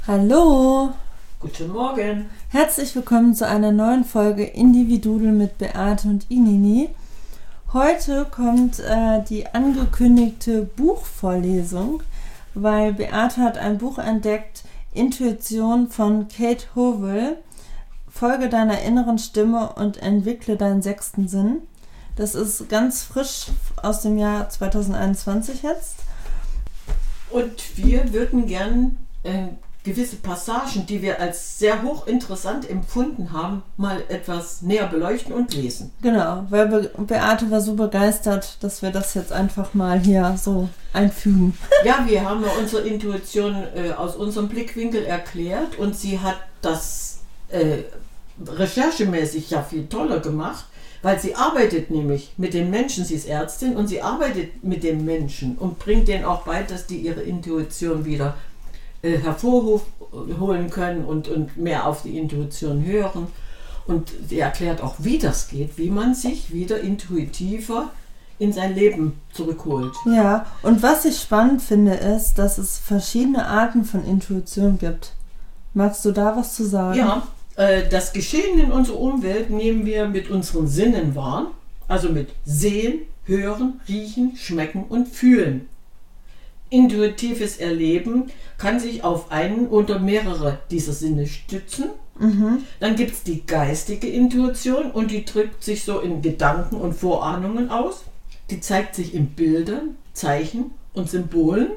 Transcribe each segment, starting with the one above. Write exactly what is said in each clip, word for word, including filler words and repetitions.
Hallo! Guten Morgen! Herzlich willkommen zu einer neuen Folge Individudel mit Beate und Inini. Heute kommt äh, die angekündigte Buchvorlesung, weil Beate hat ein Buch entdeckt, Intuition von Kate Hovill. Folge deiner inneren Stimme und entwickle deinen sechsten Sinn. Das ist ganz frisch aus dem Jahr zwanzig einundzwanzig jetzt. Und wir würden gern äh, gewisse Passagen, die wir als sehr hochinteressant empfunden haben, mal etwas näher beleuchten und lesen. Genau, weil Be- Beate war so begeistert, dass wir das jetzt einfach mal hier so einfügen. Ja, wir haben ja unsere Intuition äh, aus unserem Blickwinkel erklärt und sie hat das äh, recherchemäßig ja viel toller gemacht, weil sie arbeitet nämlich mit den Menschen, sie ist Ärztin und sie arbeitet mit den Menschen und bringt denen auch bei, dass die ihre Intuition wieder äh, hervorholen können und, und mehr auf die Intuition hören. Und sie erklärt auch, wie das geht, wie man sich wieder intuitiver in sein Leben zurückholt. Ja, und was ich spannend finde, ist, dass es verschiedene Arten von Intuition gibt. Magst du da was zu sagen? Ja, äh, das Geschehen in unserer Umwelt nehmen wir mit unseren Sinnen wahr, also mit Sehen, Hören, Riechen, Schmecken und Fühlen. Intuitives Erleben kann sich auf einen oder mehrere dieser Sinne stützen. Mhm. Dann gibt es die geistige Intuition und die drückt sich so in Gedanken und Vorahnungen aus. Die zeigt sich in Bildern, Zeichen und Symbolen.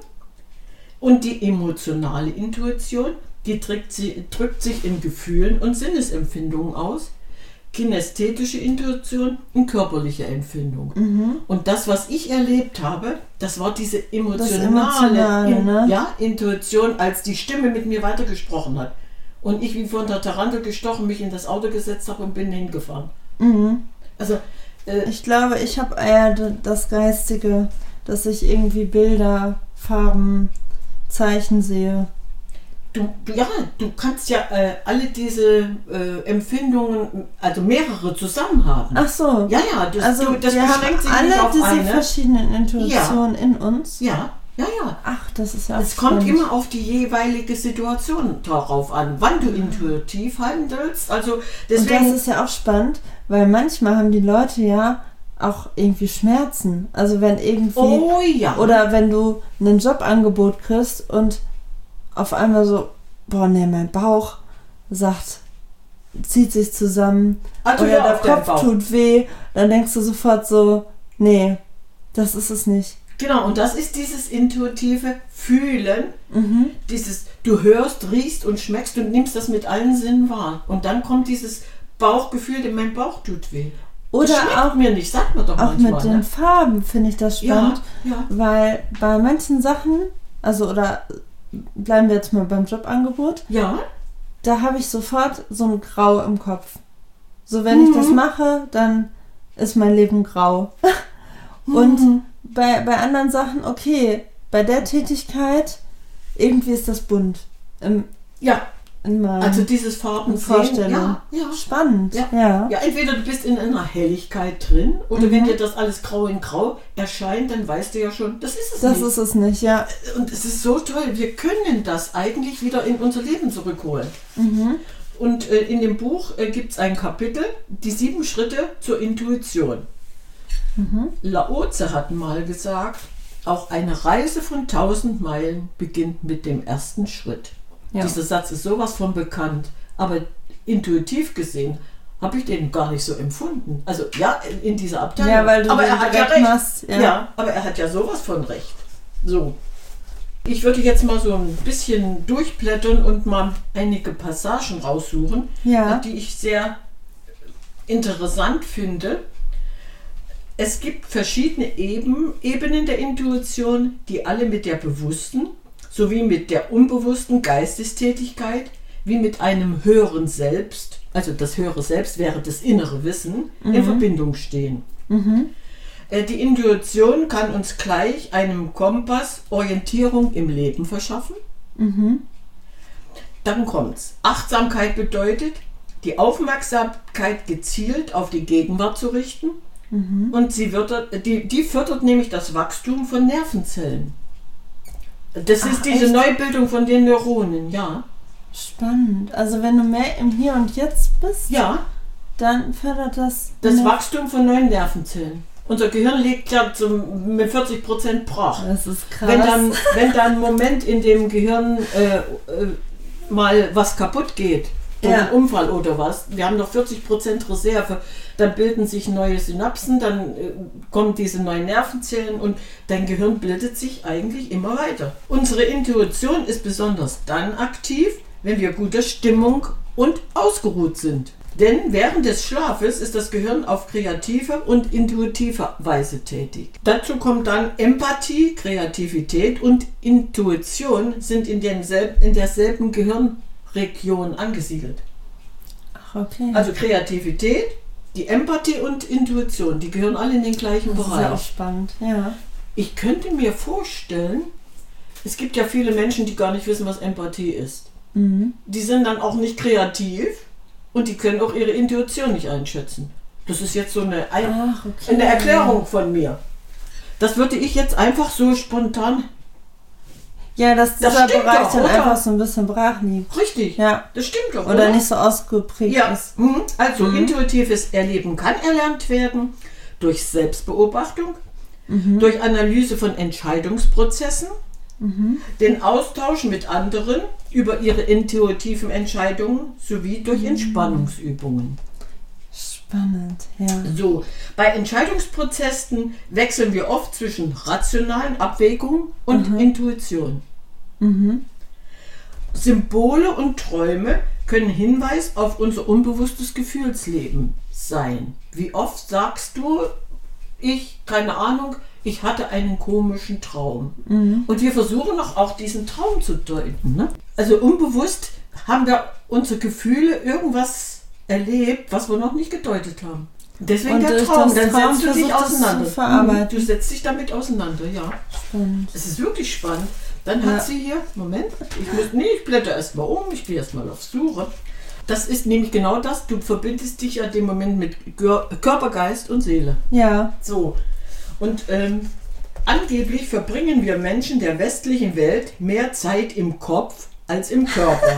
Und die emotionale Intuition, die drückt, sie, drückt sich in Gefühlen und Sinnesempfindungen aus. Kinästhetische Intuition und körperliche Empfindung. Mhm. Und das, was ich erlebt habe, das war diese emotionale, Emotionale, in, ne? ja, Intuition, als die Stimme mit mir weitergesprochen hat. Und ich wie von der Tarantel gestochen mich in das Auto gesetzt habe und bin hingefahren. Mhm. Also, äh, Ich glaube, ich habe eher d- das Geistige, dass ich irgendwie Bilder, Farben, Zeichen sehe. du, du, ja, du kannst ja äh, alle diese äh, Empfindungen, also mehrere zusammen haben. Ach so. Ja, ja, das, Also du, das wir haben beschränkt sich alle nicht auf diese eine. verschiedenen Intuitionen in uns. Ja, ja, ja. Ach, das ist ja Es spannend. kommt immer auf die jeweilige Situation darauf an, wann du intuitiv handelst. Also Und deswegen, das ist ja auch spannend, weil manchmal haben die Leute ja auch irgendwie Schmerzen. Also wenn irgendwie, oh ja, oder wenn du ein Jobangebot kriegst und auf einmal so, boah, ne, mein Bauch sagt, zieht sich zusammen, also oder hör der auf deinen Kopf Bauch. tut weh, dann denkst du sofort so, nee, das ist es nicht. Genau, und das ist dieses intuitive Fühlen, Mhm. dieses, du hörst, riechst und schmeckst und nimmst das mit allen Sinnen wahr. Und dann kommt dieses Bauchgefühl, denn mein Bauch tut weh. Das Oder schmeckt auch, mir nicht, sagt man doch auch manchmal. mit den ne? Farben finde ich das spannend, Ja, ja. weil bei manchen Sachen, also oder bleiben wir jetzt mal beim Jobangebot, Ja, da habe ich sofort so ein Grau im Kopf. So, wenn ich das Mhm. mache, dann ist mein Leben grau. Und bei, bei anderen Sachen, okay, bei der Tätigkeit, irgendwie ist das bunt. Im, ja, in meinem also dieses Farben Vorstellung. Ja, ja. Spannend, Ja. ja. Ja, entweder du bist in einer Helligkeit drin oder Mhm. wenn dir das alles grau in grau erscheint, dann weißt du ja schon, das ist es Das nicht. ist es nicht, ja. Und es ist so toll, wir können das eigentlich wieder in unser Leben zurückholen. Mhm. Und äh, in dem Buch äh, gibt es ein Kapitel, die sieben Schritte zur Intuition. Mhm. Lao-Tse hat mal gesagt, auch eine Reise von tausend Meilen beginnt mit dem ersten Schritt. Ja. Dieser Satz ist sowas von bekannt, aber intuitiv gesehen habe ich den gar nicht so empfunden. Also ja, in, in dieser Abteilung. Ja, weil du aber den er hat ja direkt recht. machst, ja. Ja. aber er hat ja sowas von recht. So. Ich würde jetzt mal so ein bisschen durchblättern und mal einige Passagen raussuchen, Ja. die ich sehr interessant finde. Es gibt verschiedene Eben, Ebenen der Intuition, die alle mit der bewussten sowie mit der unbewussten Geistestätigkeit wie mit einem höheren Selbst, also das höhere Selbst wäre das innere Wissen, in Mhm. Verbindung stehen. Mhm. Äh, Die Intuition kann uns gleich einem Kompass Orientierung im Leben verschaffen. Mhm. Dann kommt's. Achtsamkeit bedeutet, die Aufmerksamkeit gezielt auf die Gegenwart zu richten. Mhm. Und sie wird, die, die fördert nämlich das Wachstum von Nervenzellen. Das Ach, ist diese echt? Neubildung von den Neuronen, ja. Spannend. Also wenn du mehr im Hier und Jetzt bist, Ja, dann fördert das... das mehr- Wachstum von neuen Nervenzellen. Unser Gehirn liegt ja zum, mit vierzig Prozent brach. Das ist krass. Wenn dann, wenn dann ein Moment in dem Gehirn äh, äh, mal was kaputt geht, durch Ja. einen Unfall oder was, wir haben noch vierzig Prozent Reserve, dann bilden sich neue Synapsen, dann äh, kommen diese neuen Nervenzellen und dein Gehirn bildet sich eigentlich immer weiter. Unsere Intuition ist besonders dann aktiv, wenn wir guter Stimmung und ausgeruht sind. Denn während des Schlafes ist das Gehirn auf kreative und intuitive Weise tätig. Dazu kommt dann Empathie, Kreativität und Intuition sind in, demselben, in derselben Gehirnregion angesiedelt. Ach, okay. Also Kreativität, die Empathie und Intuition, die gehören alle in den gleichen das ist ja auch Bereich. spannend, ja. Ich könnte mir vorstellen, es gibt ja viele Menschen, die gar nicht wissen, was Empathie ist. Mhm. Die sind dann auch nicht kreativ und die können auch ihre Intuition nicht einschätzen. Das ist jetzt so eine, Ein Ach, okay. eine Erklärung von mir. Das würde ich jetzt einfach so spontan... Ja, dass Das dieser stimmt Bereich doch, dann oder? einfach so ein bisschen brach liegt. Richtig, Ja. das stimmt doch, Oder nicht so ausgeprägt Ja, ist. mhm. also Mhm. intuitives Erleben kann erlernt werden durch Selbstbeobachtung, Mhm. durch Analyse von Entscheidungsprozessen, Mhm. den Austausch mit anderen über ihre intuitiven Entscheidungen sowie durch Mhm. Entspannungsübungen. Spannend, ja. So, bei Entscheidungsprozessen wechseln wir oft zwischen rationalen Abwägungen und Mhm. Intuition. Mhm. Symbole und Träume können Hinweis auf unser unbewusstes Gefühlsleben sein. Wie oft sagst du, ich, keine Ahnung, ich hatte einen komischen Traum. Mhm. Und wir versuchen auch, auch diesen Traum zu deuten. Ne? Also unbewusst haben wir unsere Gefühle irgendwas erlebt, was wir noch nicht gedeutet haben. Deswegen Und der durch Traum, das dann Traum setzt du dich versucht es auseinander. zu verarbeiten. Mhm, Du setzt dich damit auseinander, ja. Spannend. Es ist wirklich spannend. Dann Ja. hat sie hier, Moment, ich muss, nee, ich blätter erstmal um, ich gehe erstmal auf Suche. Das ist nämlich genau das, du verbindest dich ja dem Moment mit Gör- Körper, Geist und Seele. Ja. So, und ähm, angeblich verbringen wir Menschen der westlichen Welt mehr Zeit im Kopf als im Körper.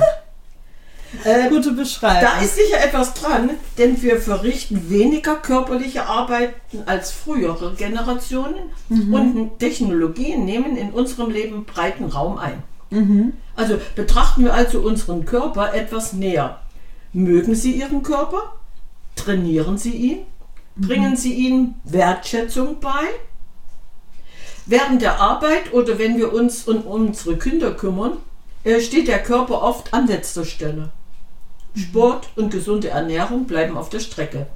äh, Gute Beschreibung. da ist sicher etwas dran, denn wir verrichten weniger körperliche Arbeiten als frühere Generationen Mhm. und Technologien nehmen in unserem Leben breiten Raum ein. Mhm. Also betrachten wir also unseren Körper etwas näher. Mögen Sie Ihren Körper? Trainieren Sie ihn? Bringen Sie ihm Wertschätzung bei? Während der Arbeit oder wenn wir uns um unsere Kinder kümmern, äh, steht der Körper oft an letzter Stelle. Sport und gesunde Ernährung bleiben auf der Strecke.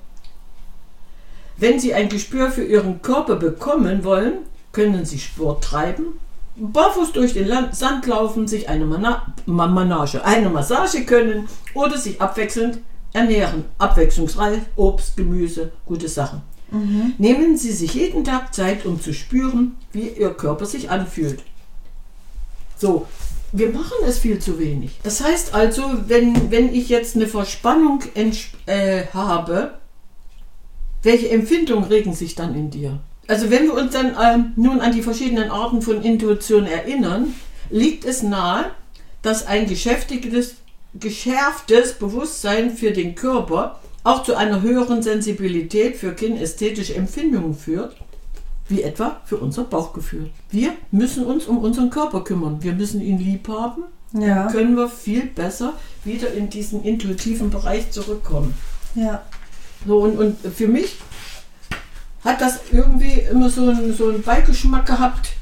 Wenn Sie ein Gespür für Ihren Körper bekommen wollen, können Sie Sport treiben, barfuß durch den Land- Sand laufen, sich eine Mana Ma Manage, eine Massage können oder sich abwechselnd ernähren. Abwechslungsreich, Obst, Gemüse, gute Sachen. Mhm. Nehmen Sie sich jeden Tag Zeit, um zu spüren, wie Ihr Körper sich anfühlt. So, wir machen es viel zu wenig. Das heißt also, wenn, wenn ich jetzt eine Verspannung äh, habe, welche Empfindungen regen sich dann in dir? Also wenn wir uns dann ähm, nun an die verschiedenen Arten von Intuition erinnern, liegt es nahe, dass ein geschäftiges, geschärftes Bewusstsein für den Körper auch zu einer höheren Sensibilität für kinästhetische Empfindungen führt, wie etwa für unser Bauchgefühl. Wir müssen uns um unseren Körper kümmern. Wir müssen ihn lieb haben. Ja. Dann können wir viel besser wieder in diesen intuitiven Bereich zurückkommen. Ja. So, und, und für mich hat das irgendwie immer so einen, so einen Beigeschmack gehabt.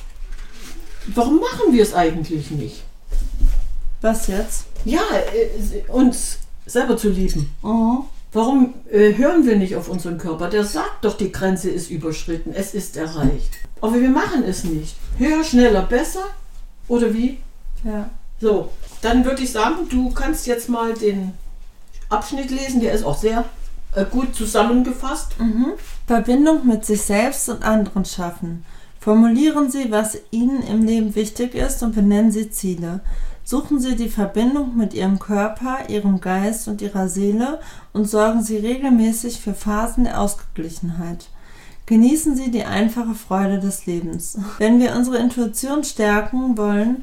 Warum machen wir es eigentlich nicht? Was jetzt? Ja, äh, uns selber zu lieben. Mhm. Warum äh, hören wir nicht auf unseren Körper? Der sagt doch, die Grenze ist überschritten, es ist erreicht. Aber wir machen es nicht. Höher, schneller, besser? Oder wie? Ja. So, dann würde ich sagen, du kannst jetzt mal den Abschnitt lesen, der ist auch sehr äh, gut zusammengefasst. Mhm. Verbindung mit sich selbst und anderen schaffen. Formulieren Sie, was Ihnen im Leben wichtig ist und benennen Sie Ziele. Suchen Sie die Verbindung mit Ihrem Körper, Ihrem Geist und Ihrer Seele und sorgen Sie regelmäßig für Phasen der Ausgeglichenheit. Genießen Sie die einfache Freude des Lebens. Wenn wir unsere Intuition stärken wollen,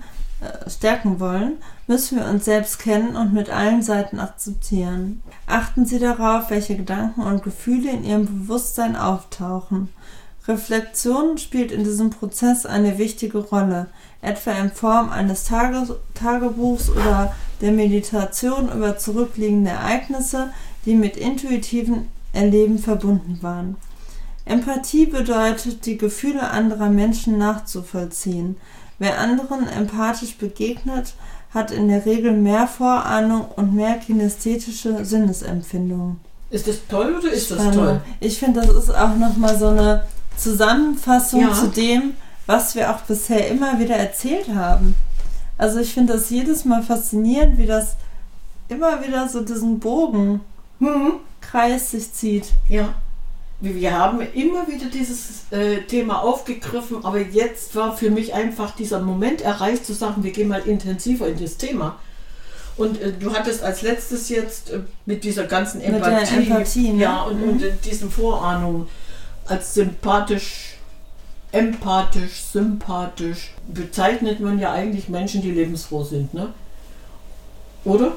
äh, stärken wollen, müssen wir uns selbst kennen und mit allen Seiten akzeptieren. Achten Sie darauf, welche Gedanken und Gefühle in Ihrem Bewusstsein auftauchen. Reflexion spielt in diesem Prozess eine wichtige Rolle, etwa in Form eines Tage- Tagebuchs oder der Meditation über zurückliegende Ereignisse, die mit intuitiven Erleben verbunden waren. Empathie bedeutet, die Gefühle anderer Menschen nachzuvollziehen. Wer anderen empathisch begegnet, hat in der Regel mehr Vorahnung und mehr kinästhetische Sinnesempfindungen. Ist das toll oder ist Spannend. das toll? Ich finde, das ist auch nochmal so eine Zusammenfassung Ja. zu dem, was wir auch bisher immer wieder erzählt haben. Also ich finde das jedes Mal faszinierend, wie das immer wieder so diesen Bogen, Hm. Kreis sich zieht. Ja. Wir wir haben immer wieder dieses äh, Thema aufgegriffen, aber jetzt war für mich einfach dieser Moment erreicht, zu sagen, wir gehen mal intensiver in das Thema. Und äh, du hattest als letztes jetzt äh, mit dieser ganzen Mit der Empathie, Empathie, ne? ja, und, Mhm. und äh, diesen Vorahnungen als sympathisch, empathisch, sympathisch bezeichnet man ja eigentlich Menschen, die lebensfroh sind, ne? Oder?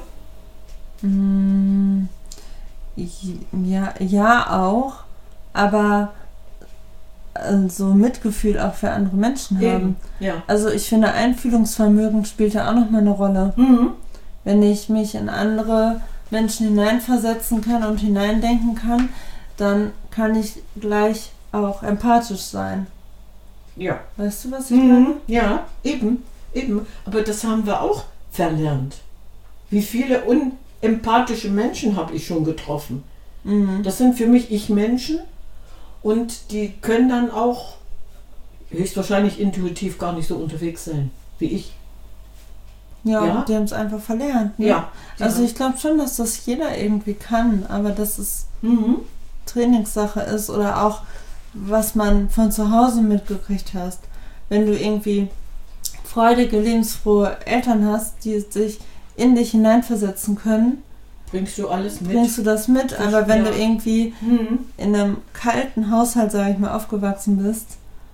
Mm, Ja, ja auch, aber äh, so Mitgefühl auch für andere Menschen haben. Eben, ja. Also ich finde, Einfühlungsvermögen spielt da auch nochmal eine Rolle. Mhm. Wenn ich mich in andere Menschen hineinversetzen kann und hineindenken kann, dann kann ich gleich auch empathisch sein. Ja. Weißt du, was ich meine? Mhm. Ja, eben, eben. Aber das haben wir auch verlernt. Wie viele unempathische Menschen habe ich schon getroffen? Mhm. Das sind für mich Ich-Menschen und die können dann auch höchstwahrscheinlich intuitiv gar nicht so unterwegs sein wie ich. Ja, Ja. die haben es einfach verlernt. Ne? Ja. Also ich glaube schon, dass das jeder irgendwie kann, aber dass es Mhm. Trainingssache ist oder auch, was man von zu Hause mitgekriegt hast. Wenn du irgendwie freudige, lebensfrohe Eltern hast, die sich in dich hineinversetzen können, Bringst du alles mit? bringst du das mit. Aber wenn Ja. du irgendwie Mhm. in einem kalten Haushalt, sage ich mal, aufgewachsen bist,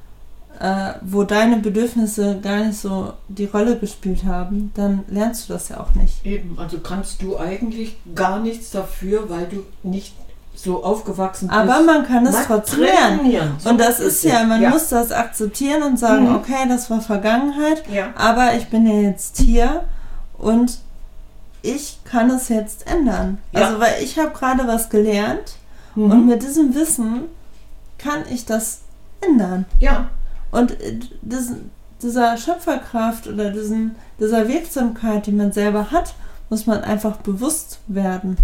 äh, wo deine Bedürfnisse gar nicht so die Rolle gespielt haben, dann lernst du das ja auch nicht. Eben, also kannst du eigentlich gar nichts dafür, weil du nicht so aufgewachsen bist. Aber man kann es Na, trotzdem lernen. trainieren. So Und das ist ja, man ja. muss das akzeptieren und sagen, Mhm. okay, das war Vergangenheit, Ja. aber ich bin ja jetzt hier und ich kann es jetzt ändern. Ja. Also, weil ich habe gerade was gelernt Mhm. und mit diesem Wissen kann ich das ändern. Ja. Und äh, diesen, dieser Schöpferkraft oder diesen, dieser Wirksamkeit, die man selber hat, muss man einfach bewusst werden.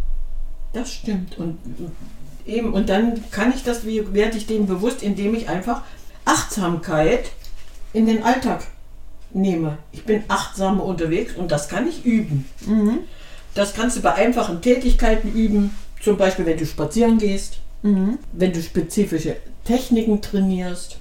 Das stimmt. Und eben, und dann kann ich das, wie werde ich dem bewusst, indem ich einfach Achtsamkeit in den Alltag nehme. Ich bin achtsam unterwegs und das kann ich üben. Mhm. Das kannst du bei einfachen Tätigkeiten üben, zum Beispiel wenn du spazieren gehst, Mhm. wenn du spezifische Techniken trainierst.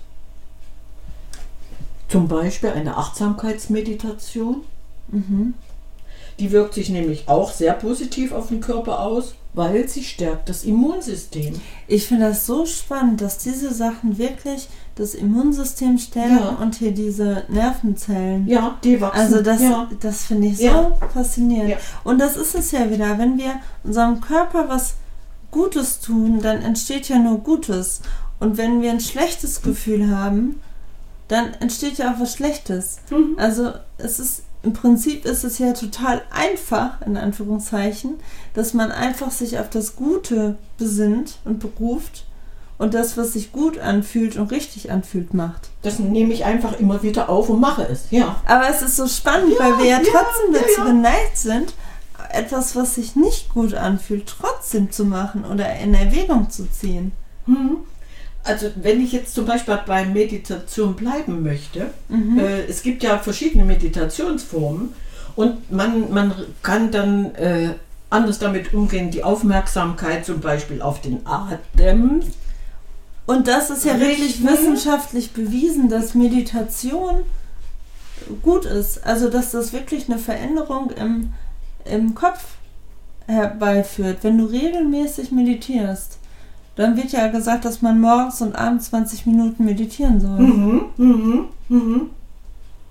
Zum Beispiel eine Achtsamkeitsmeditation. Mhm. Die wirkt sich nämlich auch sehr positiv auf den Körper aus, weil sie stärkt das Immunsystem. Ich finde das so spannend, dass diese Sachen wirklich das Immunsystem stärken Ja. und hier diese Nervenzellen. Ja, die wachsen. Also das, ja. das finde ich so Ja. faszinierend. Ja. Und das ist es ja wieder, wenn wir unserem Körper was Gutes tun, dann entsteht ja nur Gutes. Und wenn wir ein schlechtes Gefühl haben, dann entsteht ja auch was Schlechtes. Mhm. Also es ist, im Prinzip ist es ja total einfach, in Anführungszeichen, dass man einfach sich auf das Gute besinnt und beruft und das, was sich gut anfühlt und richtig anfühlt, macht. Das nehme ich einfach immer wieder auf und mache es. Ja. Aber es ist so spannend, Ja, weil wir ja ja, trotzdem ja, dazu ja. geneigt sind, etwas, was sich nicht gut anfühlt, trotzdem zu machen oder in Erwägung zu ziehen. Mhm. Also wenn ich jetzt zum Beispiel bei Meditation bleiben möchte, Mhm. äh, es gibt ja verschiedene Meditationsformen und man, man kann dann äh, anders damit umgehen, die Aufmerksamkeit zum Beispiel auf den Atem. Und das ist ja wirklich Richten. wissenschaftlich bewiesen, dass Meditation gut ist. Also dass das wirklich eine Veränderung im, im Kopf herbeiführt. Wenn du regelmäßig meditierst, dann wird ja gesagt, dass man morgens und abends zwanzig Minuten meditieren soll. Mhm, mhm, mhm.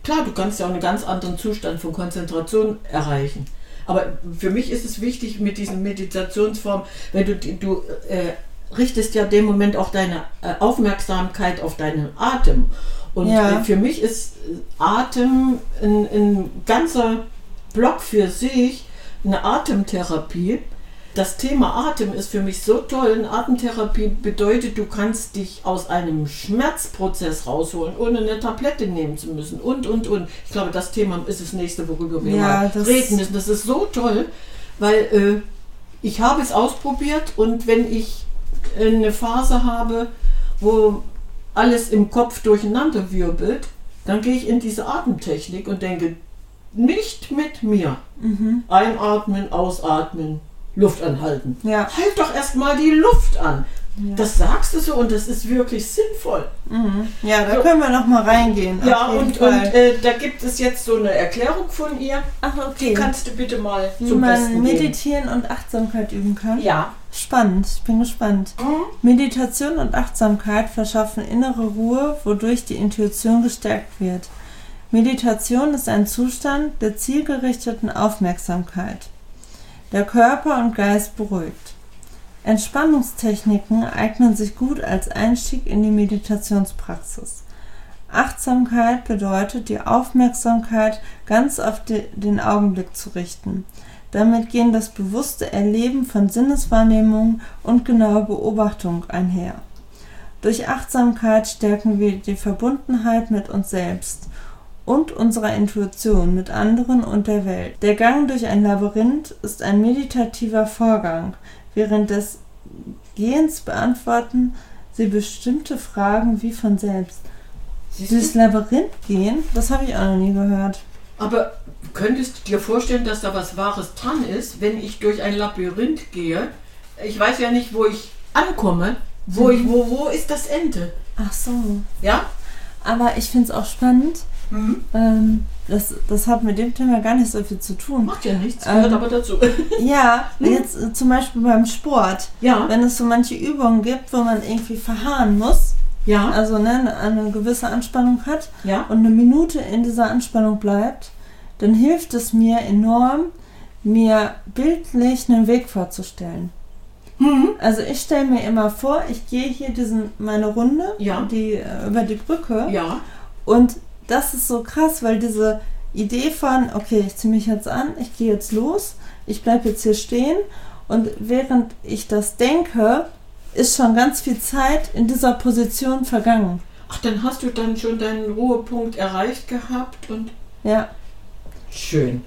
klar, du kannst ja auch einen ganz anderen Zustand von Konzentration erreichen. Aber für mich ist es wichtig mit diesen Meditationsformen, wenn du, du äh, richtest ja dem Moment auch deine äh, Aufmerksamkeit auf deinen Atem. Und ja. äh, für mich ist Atem ein, ein ganzer Block für sich, eine Atemtherapie. Das Thema Atem ist für mich so toll. Eine Atemtherapie bedeutet, du kannst dich aus einem Schmerzprozess rausholen, ohne eine Tablette nehmen zu müssen und, und, und. Ich glaube, das Thema ist das nächste, worüber wir ja, mal reden müssen. Das ist so toll, weil äh, ich habe es ausprobiert und wenn ich eine Phase habe, wo alles im Kopf durcheinander wirbelt, dann gehe ich in diese Atemtechnik und denke, nicht mit mir. Mhm. Einatmen, ausatmen. Luft anhalten. Ja. Halt doch erstmal die Luft an. Ja. Das sagst du so und das ist wirklich sinnvoll. Mhm. Ja, da so. können wir noch mal reingehen. Ja, und, und äh, da gibt es jetzt so eine Erklärung von ihr. Ach, okay. Die kannst du bitte mal Wie zum man Besten meditieren geben. und Achtsamkeit üben kann. Ja. Spannend, ich bin gespannt. Mhm. Meditation und Achtsamkeit verschaffen innere Ruhe, wodurch die Intuition gestärkt wird. Meditation ist ein Zustand der zielgerichteten Aufmerksamkeit. Der Körper und Geist beruhigt. Entspannungstechniken eignen sich gut als Einstieg in die Meditationspraxis. Achtsamkeit bedeutet, die Aufmerksamkeit ganz auf de- den Augenblick zu richten. Damit gehen das bewusste Erleben von Sinneswahrnehmung und genaue Beobachtung einher. Durch Achtsamkeit stärken wir die Verbundenheit mit uns selbst und unserer Intuition mit anderen und der Welt. Der Gang durch ein Labyrinth ist ein meditativer Vorgang. Während des Gehens beantworten sie bestimmte Fragen wie von selbst. Durchs Labyrinth gehen, das habe ich auch noch nie gehört. Aber könntest du dir vorstellen, dass da was Wahres dran ist, wenn ich durch ein Labyrinth gehe? Ich weiß ja nicht, wo ich ankomme. Wo, ich, wo, wo ist das Ende? Ach so. Ja? Aber ich finde es auch spannend. Mhm. Ähm, das, das hat mit dem Thema gar nicht so viel zu tun. Macht ja nichts, gehört ähm, aber dazu. Ja, Mhm. jetzt äh, zum Beispiel beim Sport. Ja. Wenn es so manche Übungen gibt, wo man irgendwie verharren muss, Ja. also ne, eine, eine gewisse Anspannung hat Ja. und eine Minute in dieser Anspannung bleibt, dann hilft es mir enorm, mir bildlich einen Weg vorzustellen. Mhm. Also ich stelle mir immer vor, ich gehe hier diesen, meine Runde Ja. die, äh, über die Brücke Ja. und das ist so krass, weil diese Idee von, okay, ich ziehe mich jetzt an, ich gehe jetzt los, ich bleibe jetzt hier stehen und während ich das denke, ist schon ganz viel Zeit in dieser Position vergangen. Ach, dann hast du dann schon deinen Ruhepunkt erreicht gehabt und Ja. schön.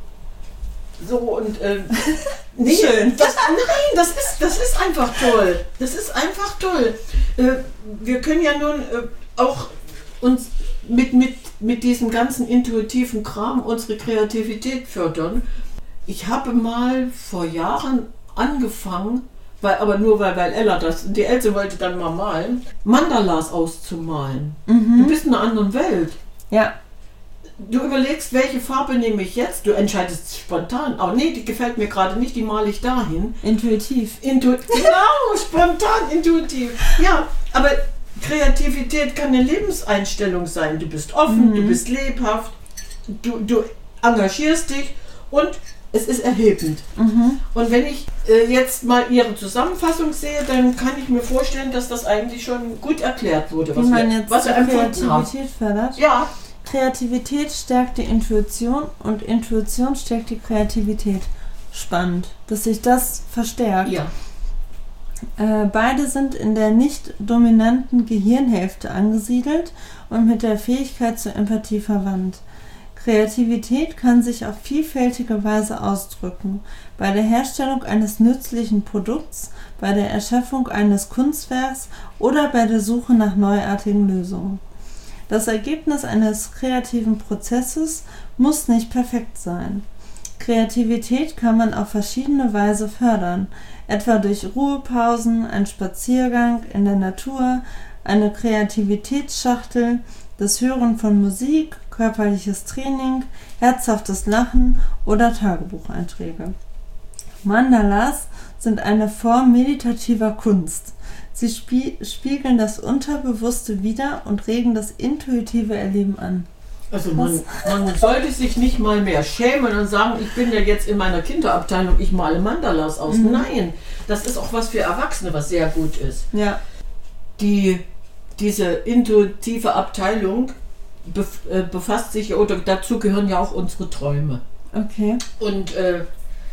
So und äh, nee, Schön. Das, nein, das ist, das ist einfach toll. Das ist einfach toll. Äh, wir können ja nun äh, auch uns mit, mit, mit diesem ganzen intuitiven Kram unsere Kreativität fördern. Ich habe mal vor Jahren angefangen, weil, aber nur weil, weil Ella das, die Else wollte dann mal malen, Mandalas auszumalen. Mhm. Du bist in einer anderen Welt. Ja. Du überlegst, welche Farbe nehme ich jetzt? Du entscheidest spontan. Oh nee, die gefällt mir gerade nicht, die male ich dahin. Intuitiv. Intu genau, spontan, intuitiv. Ja, aber Kreativität kann eine Lebenseinstellung sein. Du bist offen, Mhm. du bist lebhaft, du, du engagierst dich und es ist erhebend. Mhm. Und wenn ich äh, jetzt mal Ihre Zusammenfassung sehe, dann kann ich mir vorstellen, dass das eigentlich schon gut erklärt wurde, Wie was man wir, jetzt was wir empfunden haben. Kreativität fördert. Ja, Kreativität stärkt die Intuition und Intuition stärkt die Kreativität. Spannend, dass sich das verstärkt. ja. Äh, beide sind in der nicht dominanten Gehirnhälfte angesiedelt und mit der Fähigkeit zur Empathie verwandt. Kreativität kann sich auf vielfältige Weise ausdrücken. Bei der Herstellung eines nützlichen Produkts, bei der Erschaffung eines Kunstwerks oder bei der Suche nach neuartigen Lösungen. Das Ergebnis eines kreativen Prozesses muss nicht perfekt sein. Kreativität kann man auf verschiedene Weise fördern, etwa durch Ruhepausen, einen Spaziergang in der Natur, eine Kreativitätsschachtel, das Hören von Musik, körperliches Training, herzhaftes Lachen oder Tagebucheinträge. Mandalas sind eine Form meditativer Kunst. Sie spie- spiegeln das Unterbewusste wider und regen das intuitive Erleben an. Also man, man sollte sich nicht mal mehr schämen und sagen, ich bin ja jetzt in meiner Kinderabteilung, ich male Mandalas aus. Mhm. Nein, das ist auch was für Erwachsene, was sehr gut ist. Ja. Die, diese intuitive Abteilung bef, äh, befasst sich, oder dazu gehören ja auch unsere Träume. Okay. Und äh,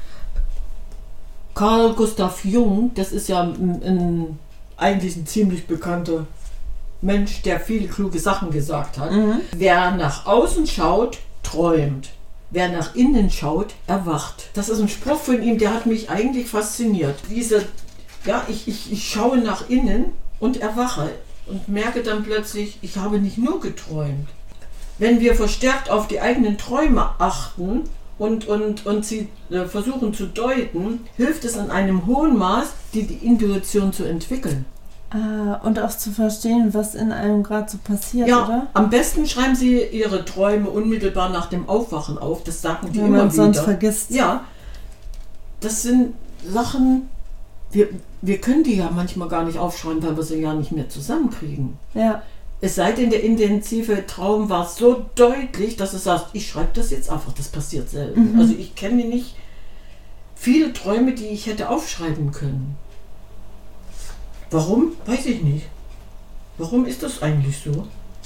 Carl Gustav Jung, das ist ja ein, ein, eigentlich ein ziemlich bekannter Mensch, der viele kluge Sachen gesagt hat. Mhm. Wer nach außen schaut, träumt. Wer nach innen schaut, erwacht. Das ist ein Spruch von ihm, der hat mich eigentlich fasziniert. Diese, ja, ich, ich, ich schaue nach innen und erwache und merke dann plötzlich, ich habe nicht nur geträumt. Wenn wir verstärkt auf die eigenen Träume achten und, und, und sie äh, versuchen zu deuten, hilft es in einem hohen Maß, die, die Intuition zu entwickeln. Ah, und auch zu verstehen, was in einem gerade so passiert, ja, oder? Am besten schreiben Sie Ihre Träume unmittelbar nach dem Aufwachen auf. Das sagen die Wenn immer man wieder. Sonst vergisst. Ja, das sind Sachen, wir, wir können die ja manchmal gar nicht aufschreiben, weil wir sie ja nicht mehr zusammenkriegen. Ja. Es sei denn, der intensive Traum war so deutlich, dass du sagst, ich schreibe das jetzt einfach, das passiert selten. Mhm. Also ich kenne nicht viele Träume, die ich hätte aufschreiben können. Warum? Weiß ich nicht. Warum ist das eigentlich so?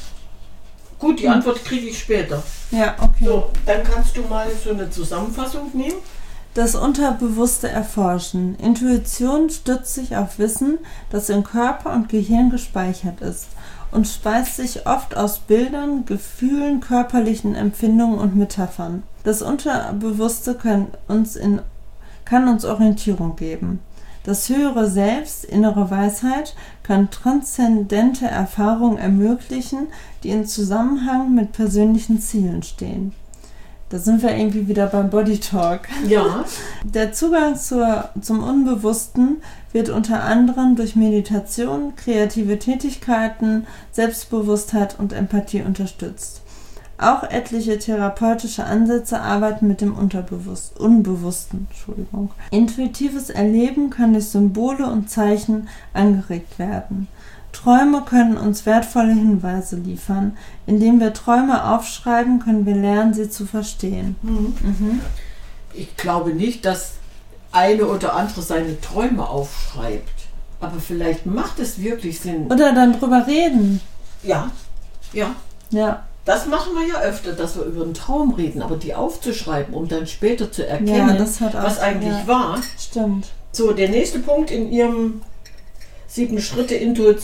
Gut, die Antwort kriege ich später. Ja, okay. So, dann kannst du mal so eine Zusammenfassung nehmen. Das Unterbewusste erforschen. Intuition stützt sich auf Wissen, das in Körper und Gehirn gespeichert ist und speist sich oft aus Bildern, Gefühlen, körperlichen Empfindungen und Metaphern. Das Unterbewusste kann uns, in, kann uns Orientierung geben. Das höhere Selbst, innere Weisheit, kann transzendente Erfahrungen ermöglichen, die in Zusammenhang mit persönlichen Zielen stehen. Da sind wir irgendwie wieder beim Body Talk. Ja. Der Zugang zur, zum Unbewussten wird unter anderem durch Meditation, kreative Tätigkeiten, Selbstbewusstheit und Empathie unterstützt. Auch etliche therapeutische Ansätze arbeiten mit dem Unterbewusst, Unbewussten. Entschuldigung. Intuitives Erleben kann durch Symbole und Zeichen angeregt werden. Träume können uns wertvolle Hinweise liefern. Indem wir Träume aufschreiben, können wir lernen, sie zu verstehen. Mhm. Mhm. Ich glaube nicht, dass eine oder andere seine Träume aufschreibt. Aber vielleicht macht es wirklich Sinn. Oder dann drüber reden. Ja, ja. Ja. Das machen wir ja öfter, dass wir über einen Traum reden, aber die aufzuschreiben, um dann später zu erkennen, ja, das hat auch, was eigentlich ja, war. Stimmt. So, der nächste Punkt in Ihrem sieben Schritte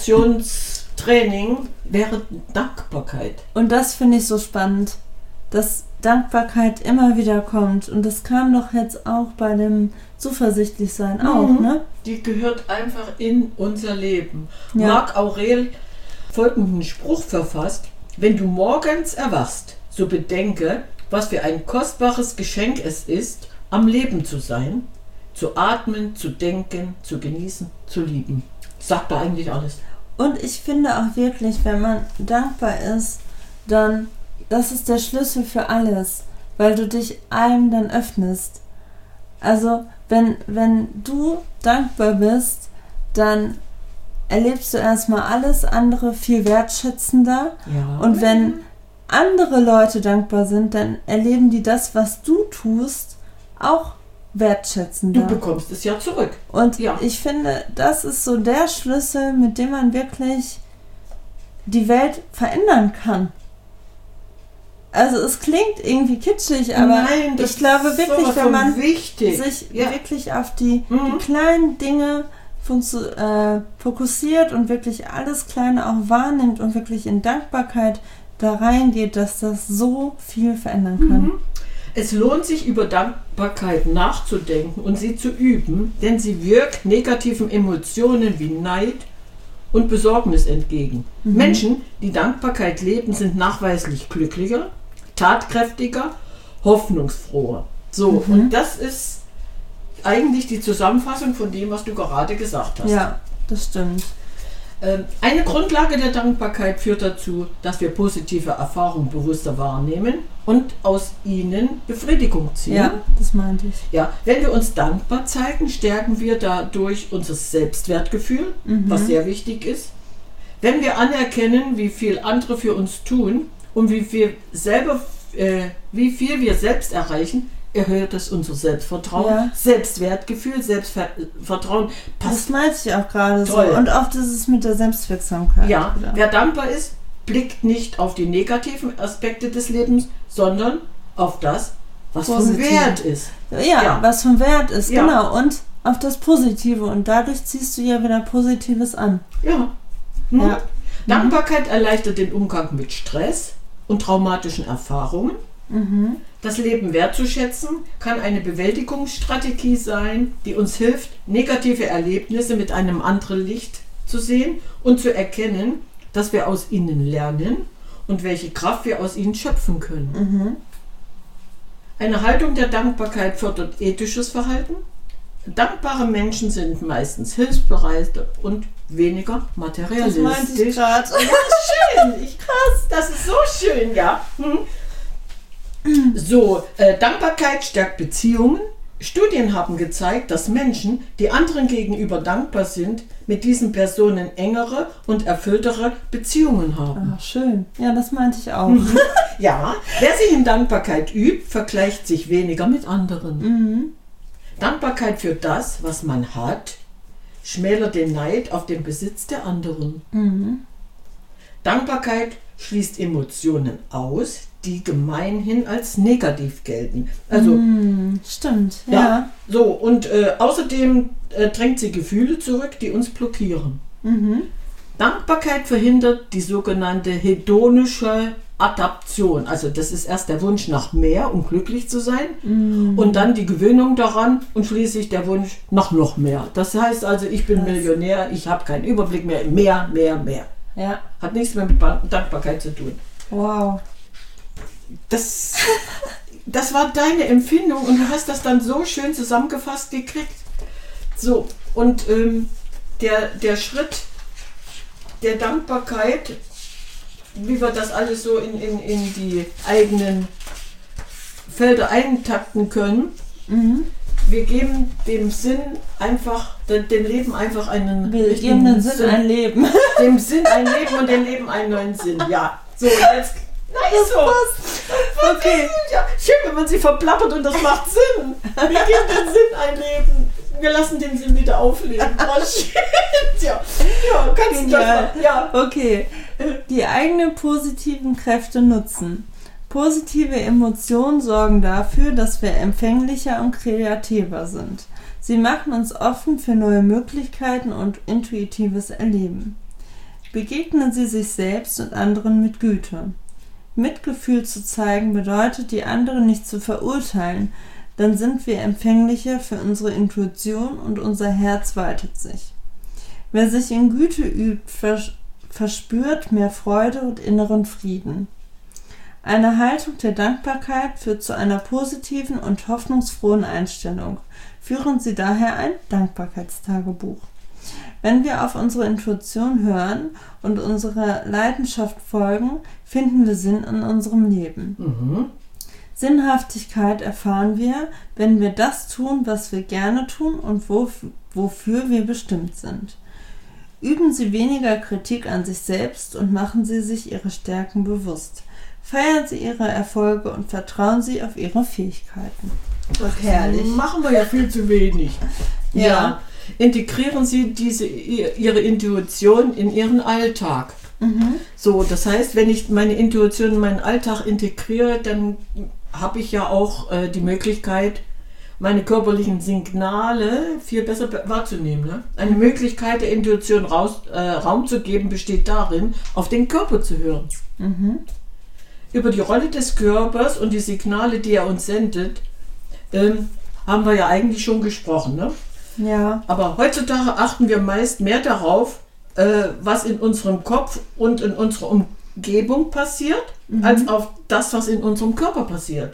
Intuitionstraining wäre Dankbarkeit. Und das finde ich so spannend, dass Dankbarkeit immer wieder kommt. Und das kam doch jetzt auch bei dem Zuversichtlichsein auch, mhm. ne? Die gehört einfach in unser Leben. Ja. Marc Aurel folgenden Spruch verfasst: Wenn du morgens erwachst, so bedenke, was für ein kostbares Geschenk es ist, am Leben zu sein, zu atmen, zu denken, zu genießen, zu lieben. Sagt da eigentlich alles. Und ich finde auch wirklich, wenn man dankbar ist, dann, das ist der Schlüssel für alles, weil du dich allem dann öffnest. Also, wenn, wenn du dankbar bist, dann erlebst du erstmal alles andere viel wertschätzender. Ja. Und wenn andere Leute dankbar sind, dann erleben die das, was du tust, auch wertschätzender. Du bekommst es ja zurück. Und ja. ich finde, das ist so der Schlüssel, mit dem man wirklich die Welt verändern kann. Also es klingt irgendwie kitschig, aber Nein, das ich glaube wirklich, ist wenn man wichtig. sich ja. wirklich auf die, mhm. die kleinen Dinge äh, fokussiert und wirklich alles Kleine auch wahrnimmt und wirklich in Dankbarkeit da reingeht, dass das so viel verändern kann. Mhm. Es lohnt sich, über Dankbarkeit nachzudenken und sie zu üben, denn sie wirkt negativen Emotionen wie Neid und Besorgnis entgegen. Mhm. Menschen, die Dankbarkeit leben, sind nachweislich glücklicher, tatkräftiger, hoffnungsfroher. So, mhm. und das ist eigentlich die Zusammenfassung von dem, was du gerade gesagt hast. Ja, das stimmt. Eine Grundlage der Dankbarkeit führt dazu, dass wir positive Erfahrungen bewusster wahrnehmen und aus ihnen Befriedigung ziehen. Ja, das meinte ich. Ja, wenn wir uns dankbar zeigen, stärken wir dadurch unser Selbstwertgefühl, mhm. was sehr wichtig ist. Wenn wir anerkennen, wie viel andere für uns tun und wie viel selber, äh, wie viel wir selbst erreichen, erhöht es unser Selbstvertrauen, Ja. Selbstwertgefühl, Selbstvertrauen. Das Passt. meinte ich auch gerade so. Toll. Und auch dieses mit der Selbstwirksamkeit. Ja, wieder. wer dankbar ist, blickt nicht auf die negativen Aspekte des Lebens, sondern auf das, was von Positiv. Wert ist. Ja, Ja. was von Wert ist, Ja. genau. Und auf das Positive. Und dadurch ziehst du ja wieder Positives an. Ja. Hm? Ja. Dankbarkeit erleichtert den Umgang mit Stress und traumatischen Erfahrungen. Mhm. Das Leben wertzuschätzen kann eine Bewältigungsstrategie sein, die uns hilft, negative Erlebnisse mit einem anderen Licht zu sehen und zu erkennen, dass wir aus ihnen lernen und welche Kraft wir aus ihnen schöpfen können. Mhm. Eine Haltung der Dankbarkeit fördert ethisches Verhalten. Dankbare Menschen sind meistens hilfsbereit und weniger Das materialistisch. meinte ich gerade. Ja, schön. Ich, krass, das ist so schön, ja. Hm. So, äh, Dankbarkeit stärkt Beziehungen. Studien haben gezeigt, dass Menschen, die anderen gegenüber dankbar sind, mit diesen Personen engere und erfülltere Beziehungen haben. Ach, schön. Ja, das meinte ich auch. Ja, wer sich in Dankbarkeit übt, vergleicht sich weniger mit anderen. Mhm. Dankbarkeit für das, was man hat, schmälert den Neid auf den Besitz der anderen. Mhm. Dankbarkeit schließt Emotionen aus, die gemeinhin als negativ gelten. Also, Mhm. Stimmt, ja. ja, so, und äh, außerdem äh, drängt sie Gefühle zurück, die uns blockieren. Mhm. Dankbarkeit verhindert die sogenannte hedonische Adaption. Also das ist erst der Wunsch nach mehr, um glücklich zu sein, Mhm. und dann die Gewöhnung daran und schließlich der Wunsch nach noch mehr. Das heißt also, ich bin Krass. Millionär, ich habe keinen Überblick mehr, mehr, mehr, mehr. Ja, Hat nichts mehr mit Ba- Dankbarkeit zu tun. wow. Das, das war deine Empfindung und du hast das dann so schön zusammengefasst gekriegt. So, und ähm, der, der Schritt der Dankbarkeit, wie wir das alles so in, in, in die eigenen Felder eintakten können, Mhm. wir geben dem Sinn einfach, dem dem Leben einfach einen Wir richtigen geben den Sinn ein Leben. dem Sinn ein Leben und dem Leben einen neuen Sinn. Ja, so, und jetzt, nein, so. Okay. Ja, schön, wenn man sie verplappert und das macht Sinn. Wir geben den Sinn ein Leben. Wir lassen den Sinn wieder aufleben. Oh, shit. Ja, ja, kannst du das Genial. machen? Ja. Okay. Die eigenen positiven Kräfte nutzen. Positive Emotionen sorgen dafür, dass wir empfänglicher und kreativer sind. Sie machen uns offen für neue Möglichkeiten und intuitives Erleben. Begegnen Sie sich selbst und anderen mit Güte. Mitgefühl zu zeigen bedeutet, die anderen nicht zu verurteilen, dann sind wir empfänglicher für unsere Intuition und unser Herz weitet sich. Wer sich in Güte übt, vers- verspürt mehr Freude und inneren Frieden. Eine Haltung der Dankbarkeit führt zu einer positiven und hoffnungsfrohen Einstellung. Führen Sie daher ein Dankbarkeitstagebuch. Wenn wir auf unsere Intuition hören und unserer Leidenschaft folgen, finden wir Sinn in unserem Leben. Mhm. Sinnhaftigkeit erfahren wir, wenn wir das tun, was wir gerne tun und wof- wofür wir bestimmt sind. Üben Sie weniger Kritik an sich selbst und machen Sie sich Ihre Stärken bewusst. Feiern Sie Ihre Erfolge und vertrauen Sie auf Ihre Fähigkeiten. Herrlich. Machen wir ja viel zu wenig. Ja. Ja. Integrieren Sie diese, Ihre Intuition in Ihren Alltag. Mhm. So, das heißt, wenn ich meine Intuition in meinen Alltag integriere, dann habe ich ja auch äh, die Möglichkeit, meine körperlichen Signale viel besser be- wahrzunehmen. Ne? Eine Möglichkeit der Intuition raus, äh, Raum zu geben, besteht darin, auf den Körper zu hören. Mhm. Über die Rolle des Körpers und die Signale, die er uns sendet, ähm, haben wir ja eigentlich schon gesprochen. Ne? Ja. Aber heutzutage achten wir meist mehr darauf, äh, was in unserem Kopf und in unserer Umgebung passiert, Mhm. als auf das, was in unserem Körper passiert.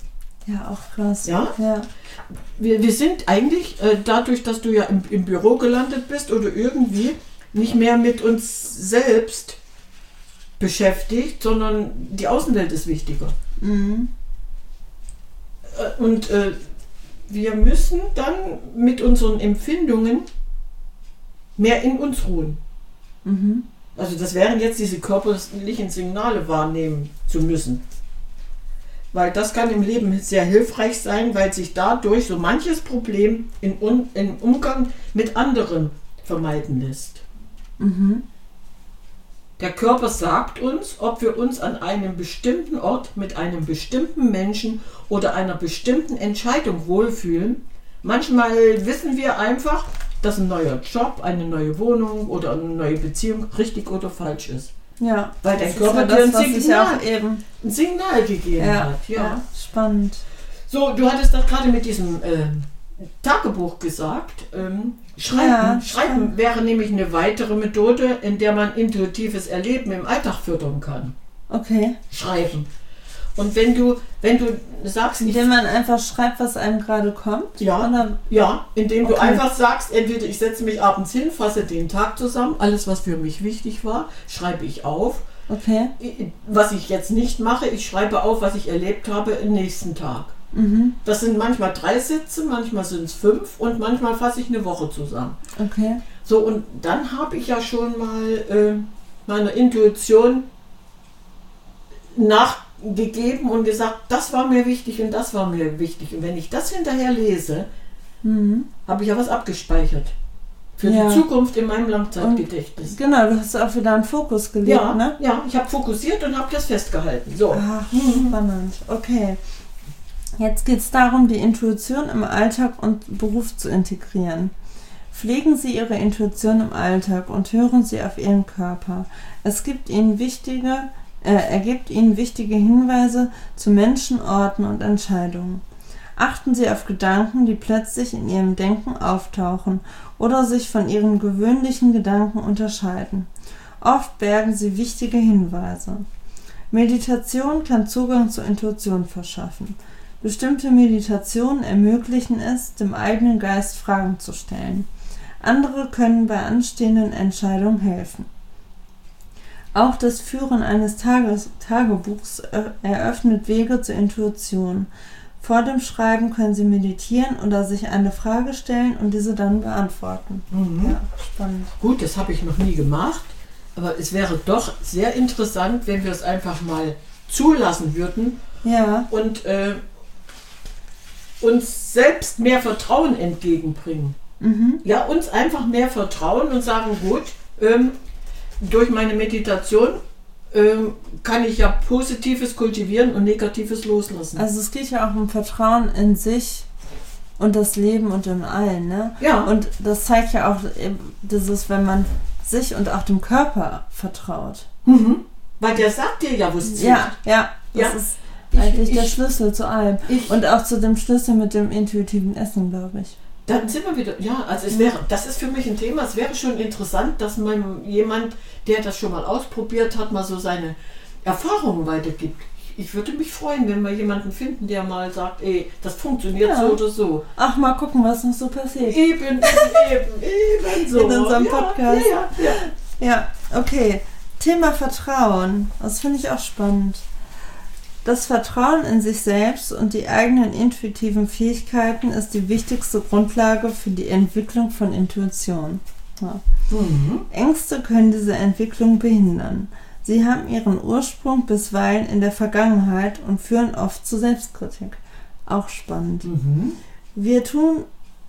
Ja, auch krass. Ja? Ja. Wir, wir sind eigentlich, äh, dadurch, dass du ja im, im Büro gelandet bist oder irgendwie, nicht mehr mit uns selbst beschäftigt, sondern die Außenwelt ist wichtiger. Mhm. Äh, und äh, wir müssen dann mit unseren Empfindungen mehr in uns ruhen. Mhm. Also das wären jetzt diese körperlichen Signale wahrnehmen zu müssen. Weil das kann im Leben sehr hilfreich sein, weil sich dadurch so manches Problem in, im Umgang mit anderen vermeiden lässt. Mhm. Der Körper sagt uns, ob wir uns an einem bestimmten Ort mit einem bestimmten Menschen oder einer bestimmten Entscheidung wohlfühlen. Manchmal wissen wir einfach, dass ein neuer Job, eine neue Wohnung oder eine neue Beziehung richtig oder falsch ist. Ja, weil dein das Körper ist dir ja ein, das, was ich Signal, auch eben ein Signal gegeben ja, hat. Ja. ja, spannend. So, du hattest das gerade mit diesem äh, Tagebuch gesagt. Ähm, Schreiben. Ja, Schreiben spannend. wäre nämlich eine weitere Methode, in der man intuitives Erleben im Alltag fördern kann. Okay. Schreiben. Und wenn du, wenn du sagst, ich, Indem man einfach schreibt, was einem gerade kommt? ja, Oder? ja, indem du Okay. einfach sagst, entweder ich setze mich abends hin, fasse den Tag zusammen, alles was für mich wichtig war, schreibe ich auf. Okay. Was ich jetzt nicht mache, ich schreibe auf, was ich erlebt habe im nächsten Tag. Mhm. Das sind manchmal drei Sätze, manchmal sind es fünf und manchmal fasse ich eine Woche zusammen. Okay. So, und dann habe ich ja schon mal äh, meiner Intuition nachgegeben und gesagt, das war mir wichtig und das war mir wichtig. Und wenn ich das hinterher lese, Mhm. habe ich ja was abgespeichert. Für Ja. die Zukunft in meinem Langzeitgedächtnis. Genau, du hast auch wieder einen Fokus gelegt, Ja, ne? ja, ich habe fokussiert und habe das festgehalten. So. Ach, spannend. Okay. Jetzt geht es darum, die Intuition im Alltag und Beruf zu integrieren. Pflegen Sie Ihre Intuition im Alltag und hören Sie auf Ihren Körper. Es gibt Ihnen wichtige, äh, er gibt Ihnen wichtige Hinweise zu Menschen, Orten und Entscheidungen. Achten Sie auf Gedanken, die plötzlich in Ihrem Denken auftauchen oder sich von Ihren gewöhnlichen Gedanken unterscheiden. Oft bergen sie wichtige Hinweise. Meditation kann Zugang zur Intuition verschaffen. Bestimmte Meditationen ermöglichen es, dem eigenen Geist Fragen zu stellen. Andere können bei anstehenden Entscheidungen helfen. Auch das Führen eines Tages, Tagebuchs eröffnet Wege zur Intuition. Vor dem Schreiben können Sie meditieren oder sich eine Frage stellen und diese dann beantworten. Mhm. Ja, spannend. Gut, das habe ich noch nie gemacht, aber es wäre doch sehr interessant, wenn wir es einfach mal zulassen würden Ja, und äh, uns selbst mehr Vertrauen entgegenbringen. mhm. Ja, uns einfach mehr vertrauen und sagen, gut, ähm, durch meine Meditation ähm, kann ich ja Positives kultivieren und Negatives loslassen. Also es geht ja auch um Vertrauen in sich und das Leben und im Allen, ne? Ja. Und das zeigt ja auch eben dieses, wenn man sich und auch dem Körper vertraut. Mhm. Weil der sagt dir ja, wo es zieht. Ja, ja, das Ja. ist Ich- eigentlich ich- der Schlüssel zu allem. Ich- Und auch zu dem Schlüssel mit dem intuitiven Essen, glaube ich. Dann sind wir wieder, ja, also es wäre, das ist für mich ein Thema, es wäre schon interessant, dass man jemand, der das schon mal ausprobiert hat, mal so seine Erfahrungen weitergibt. Ich, ich würde mich freuen, wenn wir jemanden finden, der mal sagt, ey, das funktioniert Ja. so oder so. Ach, mal gucken, was noch so passiert. Eben, eben, eben so. In unserem ja, Podcast. Ja, ja, ja. Ja, okay. Thema Vertrauen. Das finde ich auch spannend. Das Vertrauen in sich selbst und die eigenen intuitiven Fähigkeiten ist die wichtigste Grundlage für die Entwicklung von Intuition. Ja. Mhm. Ängste können diese Entwicklung behindern. Sie haben ihren Ursprung bisweilen in der Vergangenheit und führen oft zu Selbstkritik. Auch spannend. Mhm. Wir tun,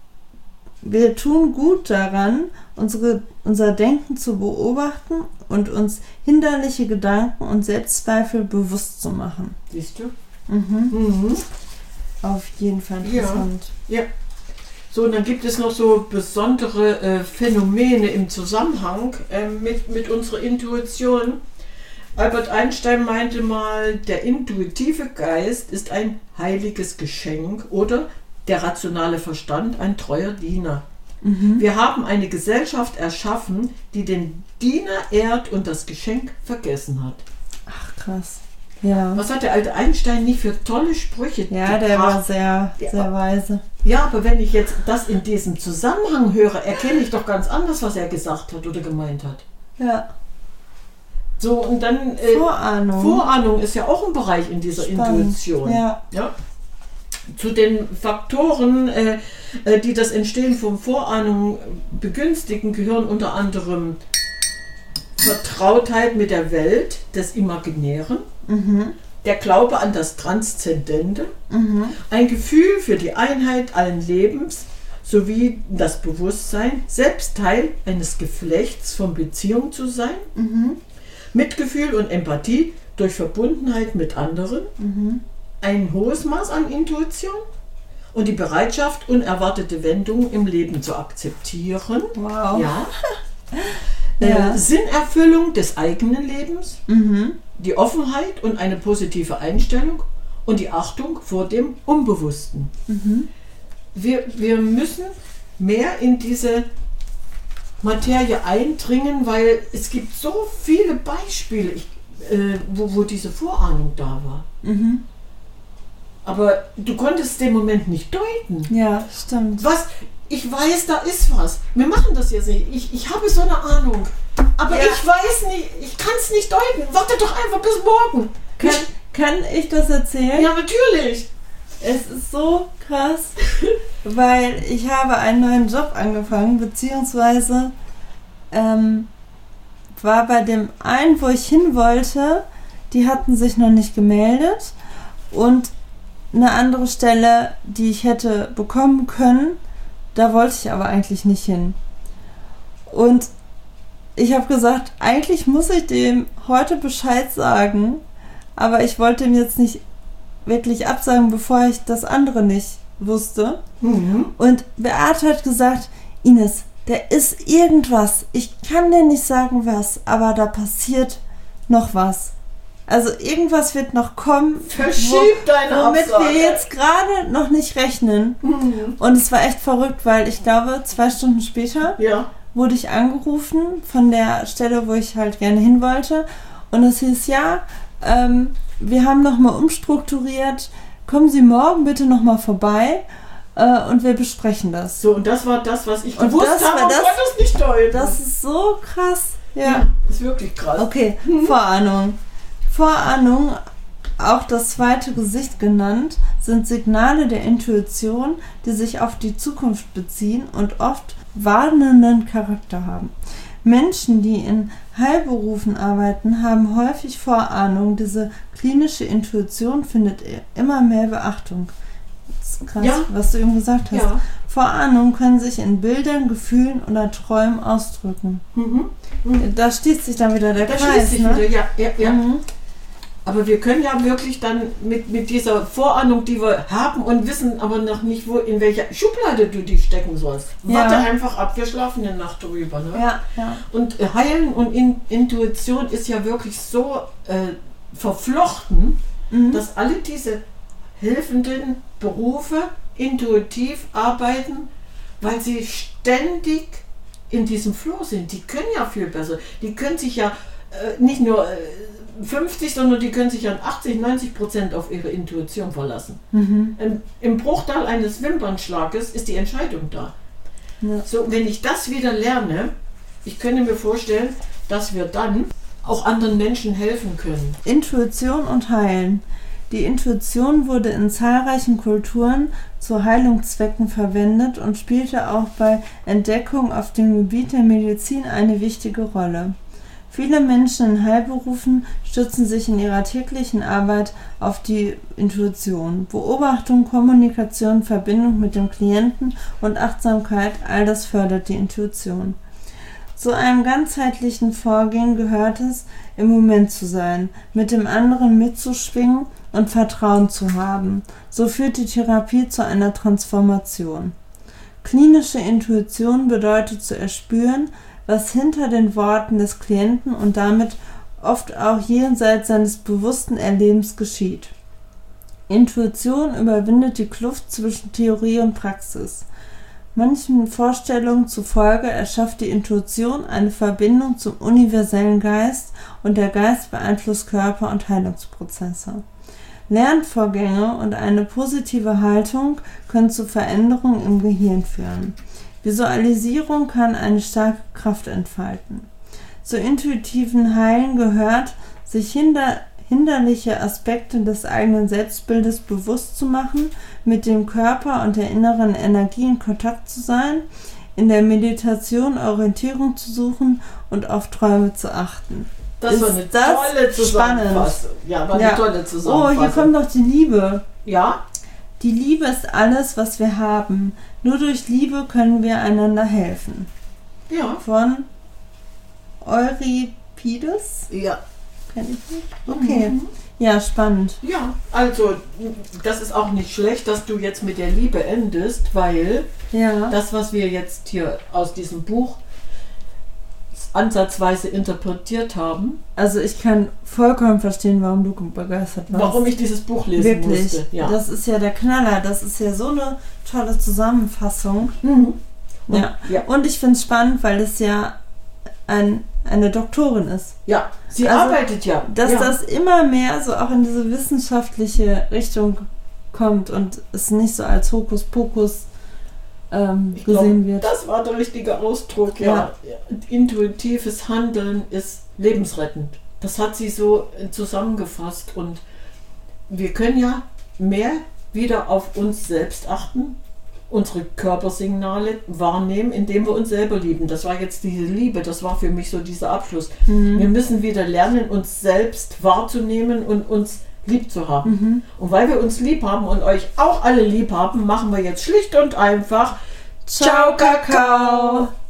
wir tun gut daran, unsere, unser Denken zu beobachten und uns hinderliche Gedanken und Selbstzweifel bewusst zu machen. Siehst du? Mhm. Mhm. Auf jeden Fall Ja. interessant. Ja. So, und dann gibt es noch so besondere äh, Phänomene im Zusammenhang äh, mit, mit unserer Intuition. Albert Einstein meinte mal, der intuitive Geist ist ein heiliges Geschenk oder der rationale Verstand ein treuer Diener. Mhm. Wir haben eine Gesellschaft erschaffen, die den Diener ehrt und das Geschenk vergessen hat. Ach, krass. Ja. Was hat der alte Einstein nie für tolle Sprüche Ja, der war gebracht? sehr, Ja. sehr weise. Ja, aber wenn ich jetzt das in diesem Zusammenhang höre, erkenne ich doch ganz anders, was er gesagt hat oder gemeint hat. Ja. So, und dann äh, Vorahnung. Vorahnung ist ja auch ein Bereich in dieser Spannend. Intuition. Ja. Ja. Zu den Faktoren, äh, äh, die das Entstehen von Vorahnung begünstigen, gehören unter anderem Vertrautheit mit der Welt des Imaginären, Mhm. der Glaube an das Transzendente, Mhm. ein Gefühl für die Einheit allen Lebens sowie das Bewusstsein, selbst Teil eines Geflechts von Beziehung zu sein, Mhm. Mitgefühl und Empathie durch Verbundenheit mit anderen, Mhm. ein hohes Maß an Intuition und die Bereitschaft, unerwartete Wendungen im Leben zu akzeptieren. Wow. Ja. Ja. Äh, Sinnerfüllung des eigenen Lebens, Mhm. die Offenheit und eine positive Einstellung und die Achtung vor dem Unbewussten. Mhm. Wir, wir müssen mehr in diese Materie eindringen, weil es gibt so viele Beispiele, ich, äh, wo, wo diese Vorahnung da war. Mhm. Aber du konntest den Moment nicht deuten. Ja, stimmt. Was? Ich weiß, da ist was. Wir machen das jetzt nicht. Ich, ich habe so eine Ahnung. Aber Ja. ich weiß nicht, ich kann es nicht deuten. Warte doch einfach bis morgen. Kann, kann ich das erzählen? Ja, natürlich. Es ist so krass, weil ich habe einen neuen Job angefangen, beziehungsweise ähm, war bei dem einen, wo ich hin wollte, die hatten sich noch nicht gemeldet und eine andere Stelle, die ich hätte bekommen können, da wollte ich aber eigentlich nicht hin. Und ich habe gesagt, eigentlich muss ich dem heute Bescheid sagen, aber ich wollte ihm jetzt nicht wirklich absagen, bevor ich das andere nicht wusste. Mhm. Und Beate hat gesagt, Ines, da ist irgendwas. Ich kann dir nicht sagen was, aber da passiert noch was. Also irgendwas wird noch kommen, Verschieb deine womit Absage. wir jetzt gerade noch nicht rechnen. Mhm. Und es war echt verrückt, weil ich glaube, zwei Stunden später Ja. wurde ich angerufen von der Stelle, wo ich halt gerne hin wollte. Und es hieß, ja, ähm, wir haben nochmal umstrukturiert. Kommen Sie morgen bitte nochmal vorbei äh, und wir besprechen das. So, und das war das, was ich Und gewusst das habe war und das- konnte es nicht deuten. Das ist so krass. Ja. ja, ist wirklich krass. Okay, Vorahnung. Vorahnung, auch das zweite Gesicht genannt, sind Signale der Intuition, die sich auf die Zukunft beziehen und oft warnenden Charakter haben. Menschen, die in Heilberufen arbeiten, haben häufig Vorahnung. Diese klinische Intuition findet immer mehr Beachtung. Das ist krass, Ja. was du eben gesagt hast. Ja. Vorahnungen können sich in Bildern, Gefühlen oder Träumen ausdrücken. Mhm. Mhm. Da schließt sich dann wieder der Da Kreis. schließt sich ne? wieder, ja, ja, ja. Mhm. Aber wir können ja wirklich dann mit, mit dieser Vorahnung, die wir haben und wissen aber noch nicht, wo, in welcher Schublade du die stecken sollst. Ja. Warte einfach ab, wir schlafen eine Nacht drüber. Ne? Ja, ja. Und äh, Heilen und in, Intuition ist ja wirklich so äh, verflochten, Mhm. dass alle diese helfenden Berufe intuitiv arbeiten, weil sie ständig in diesem Flow sind. Die können ja viel besser. Die können sich ja äh, nicht nur äh, fünfzig, sondern die können sich ja achtzig, neunzig Prozent auf ihre Intuition verlassen. Mhm. Im, Im Bruchteil eines Wimpernschlages ist die Entscheidung da. Ja. So, wenn ich das wieder lerne, ich könnte mir vorstellen, dass wir dann auch anderen Menschen helfen können. Intuition und Heilen. Die Intuition wurde in zahlreichen Kulturen zu Heilungszwecken verwendet und spielte auch bei Entdeckungen auf dem Gebiet der Medizin eine wichtige Rolle. Viele Menschen in Heilberufen stützen sich in ihrer täglichen Arbeit auf die Intuition. Beobachtung, Kommunikation, Verbindung mit dem Klienten und Achtsamkeit, all das fördert die Intuition. Zu einem ganzheitlichen Vorgehen gehört es, im Moment zu sein, mit dem anderen mitzuschwingen und Vertrauen zu haben. So führt die Therapie zu einer Transformation. Klinische Intuition bedeutet zu erspüren, was hinter den Worten des Klienten und damit oft auch jenseits seines bewussten Erlebens geschieht. Intuition überwindet die Kluft zwischen Theorie und Praxis. Manchen Vorstellungen zufolge erschafft die Intuition eine Verbindung zum universellen Geist und der Geist beeinflusst Körper und Heilungsprozesse. Lernvorgänge und eine positive Haltung können zu Veränderungen im Gehirn führen. Visualisierung kann eine starke Kraft entfalten. Zu intuitiven Heilen gehört, sich hinder, hinderliche Aspekte des eigenen Selbstbildes bewusst zu machen, mit dem Körper und der inneren Energie in Kontakt zu sein, in der Meditation Orientierung zu suchen und auf Träume zu achten. Das Ist war eine das tolle Zusammenfassung. Ja, war Ja. eine tolle Oh, Zusammenfassung. hier kommt noch die Liebe. Ja, Die Liebe ist alles, was wir haben. Nur durch Liebe können wir einander helfen. ja, Von Euripides? ja. Kenn ich nicht. Okay. Mhm. Ja, spannend. Ja, also das ist auch nicht schlecht, dass du jetzt mit der Liebe endest, weil Ja. das, was wir jetzt hier aus diesem Buch ansatzweise interpretiert haben, Also ich kann vollkommen verstehen, warum du begeistert warst. warum ich dieses Buch lesen Wirklich. musste. Ja. Das ist ja der Knaller. Das ist ja so eine tolle Zusammenfassung. Mhm. Und, Ja. ja. Und ich finde es spannend, weil es ja ein, eine Doktorin ist. Ja, sie Also, arbeitet ja. Dass ja. das immer mehr so auch in diese wissenschaftliche Richtung kommt und es nicht so als Hokuspokus ähm, Ich glaub, gesehen wird. Das war der richtige Ausdruck, ja. ja. Intuitives Handeln ist lebensrettend. Das hat sie so äh, zusammengefasst und wir können ja mehr wieder auf uns selbst achten, unsere Körpersignale wahrnehmen, indem wir uns selber lieben. Das war jetzt diese Liebe, das war für mich so dieser Abschluss. Mhm. Wir müssen wieder lernen, uns selbst wahrzunehmen und uns lieb zu haben. Mhm. Und weil wir uns lieb haben und euch auch alle lieb haben, machen wir jetzt schlicht und einfach Ciao, Kakao!